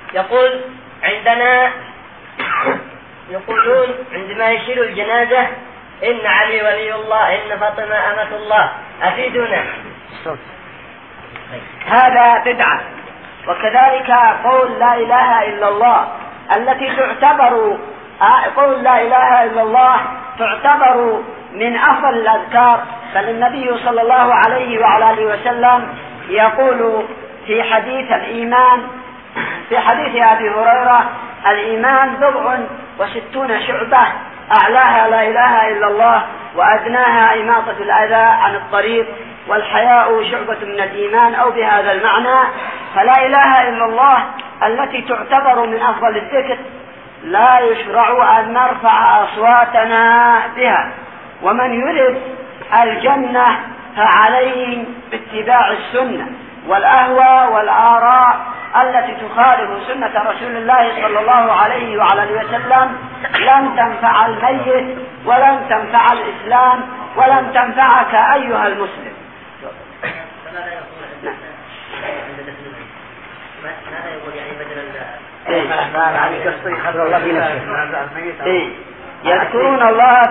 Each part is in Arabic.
يقول عندنا يقولون عندما يشيل الجنازة إن علي ولي الله إن فاطمة أمة الله، أفيدنا. هذا بدعة. وكذلك قول لا إله إلا الله التي تعتبر قول لا إله إلا الله تعتبر من أفضل الأذكار، بل النبي صلى الله عليه وعلى آله وسلم يقول في حديث الإيمان في حديث أبي هريرة: الإيمان 67 شعبة، أعلاها لا إله إلا الله وأدناها إماطة الأذى عن الطريق، والحياء شعبة من الإيمان، أو بهذا المعنى. فلا إله إلا الله التي تعتبر من أفضل الذكر لا يشرع أن نرفع أصواتنا بها، ومن يرد الجنة فعليه باتباع السنة، والأهوى والآراء التي تخالف سنة رسول الله صلى الله عليه وعلى آله وسلم لن تنفع الميت ولن تنفع الإسلام ولن تنفعك أيها المسلم. ماذا يقول يعني بدل يذكرون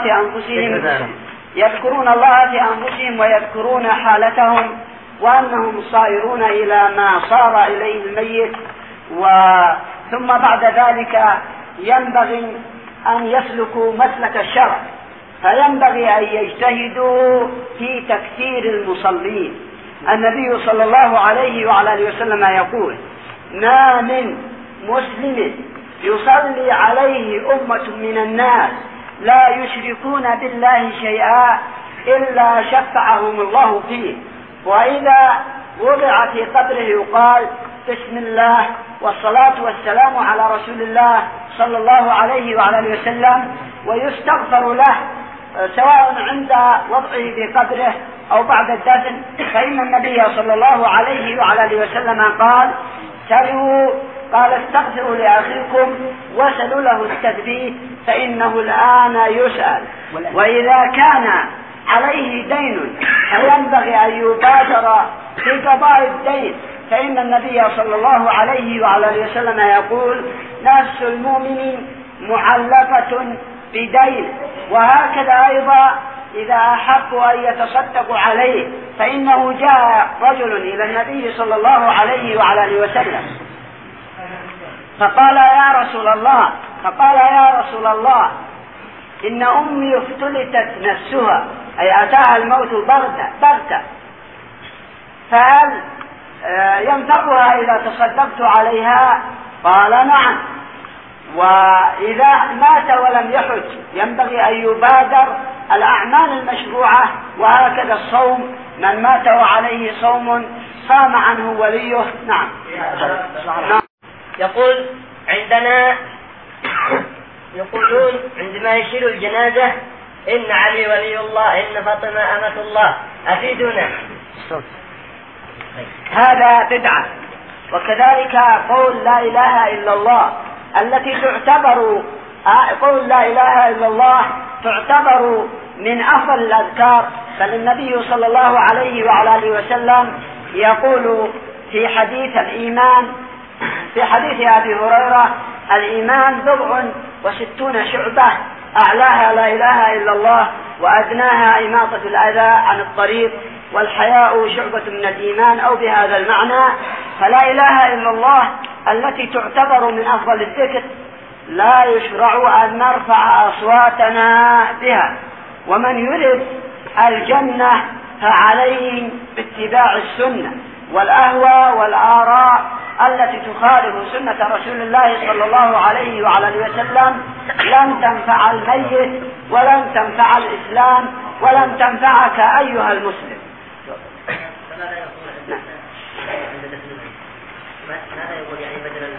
الله في أنفسهم ويذكرون حالتهم وأنهم صائرون إلى ما صار إليه الميت، ثم بعد ذلك ينبغي أن يسلكوا مسلك الشرع، فينبغي أن يجتهدوا في تكثير المصلين. النبي صلى الله عليه وعلى آله وسلم يقول: ما من مسلم يصلي عليه أمة من الناس لا يشركون بالله شيئا إلا شفعهم الله فيه، وإذا وضع في قبره يقال: بسم الله والصلاة والسلام على رسول الله صلى الله عليه وعلى آله وسلم، ويستغفر له سواء عند وضعه في قبره أو بعد الدفن. فإن النبي صلى الله عليه وعلى آله وسلم قال استغفروا لأخيكم وسلوا له التثبيت فإنه الآن يسأل. وإذا كان عليه دين فينبغي أن يبادر في قضاء الدين، فإن النبي صلى الله عليه وعلى آله وسلم يقول: نفس المؤمن معلقة بدين. وهكذا أيضا إذا أحب أن يتصدق عليه، فإنه جاء رجل إلى النبي صلى الله عليه وعلى آله وسلم فقال: يا رسول الله إن أمي افتلتت نفسها، أي أتاها الموت بغتة، فهل ينفعها إذا تصدقت عليها؟ قال: نعم. وإذا مات ولم يحج ينبغي أن يبادر الأعمال المشروعة، وهكذا الصوم، من مات وعليه صوم صام عنه وليه. نعم. يقول عندنا يقولون عندما يشيل الجنازة إن علي ولي الله إن فاطمة أمة الله، أفيدنا. هذا بدعة. وكذلك قول لا إله إلا الله التي قول لا إله إلا الله تعتبر من أفضل الأذكار، بل النبي صلى الله عليه وعلى آله وسلم يقول في حديث الإيمان في حديث أبي هريرة: الإيمان 67 شعبة، أعلاها لا إله إلا الله وأدناها إماطة الأذى عن الطريق، والحياء شعبة من الإيمان، أو بهذا المعنى. فلا إله إلا الله التي تعتبر من أفضل الذكر لا يشرع أن نرفع أصواتنا بها، ومن يرد الجنة فعليه باتباع السنة، والأهوى والآراء التي تخالف سنة رسول الله صلى الله عليه وعلى آله وسلم لن تنفع الميت ولن تنفع الإسلام ولن تنفعك أيها المسلم. ماذا يقول يعني بدل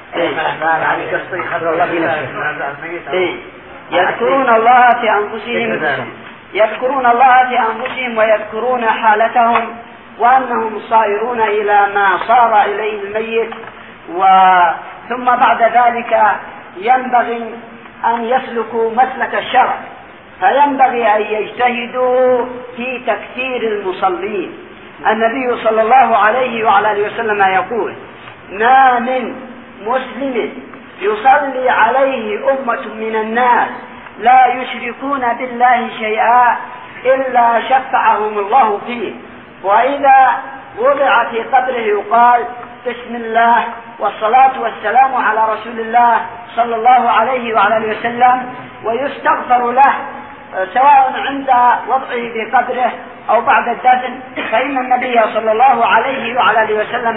يذكرون الله في أنفسهم ويذكرون حالتهم وأنهم صائرون إلى ما صار إليه الميت، ثم بعد ذلك ينبغي أن يسلكوا مسلك الشرع، فينبغي أن يجتهدوا في تكثير المصلين. النبي صلى الله عليه وعلى آله وسلم يقول: ما من مسلم يصلي عليه أمة من الناس لا يشركون بالله شيئا إلا شفعهم الله فيه، وإذا وضع في قبره يقال بسم الله والصلاة والسلام على رسول الله صلى الله عليه وعلى اله وسلم، ويستغفر له سواء عند وضعه في قبره أو بعد الدفن، فإن النبي صلى الله عليه وعلى اله وسلم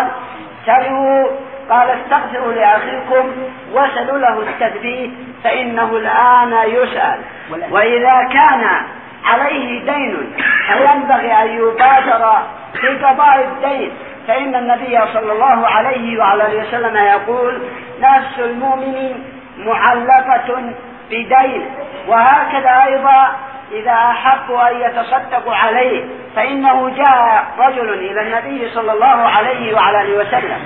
قال استغفروا لأخيكم وسلوا له التثبيت فإنه الآن يسأل. وإذا كان عليه دين فينبغي أن يبادر في قضاء الدين، فإن النبي صلى الله عليه وعلى اله وسلم يقول نفس المؤمن معلقة بدين. وهكذا أيضا إذا أحبوا أن يتصدقوا عليه، فإنه جاء رجل إلى النبي صلى الله عليه وعلى اله وسلم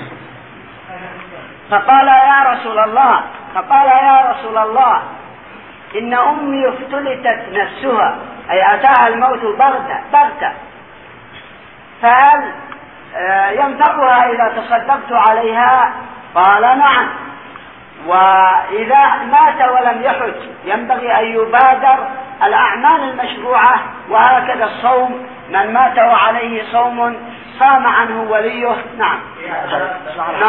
فقال يا رسول الله إن أمي افتلتت نفسها، أي أتاها الموت بغتة، فهل ينفعها إذا تصدقت عليها؟ قال نعم. وإذا مات ولم يحج ينبغي أن يبادر الأعمال المشروعة، وهكذا الصوم، من مات وعليه صوم صام عنه وليه. نعم.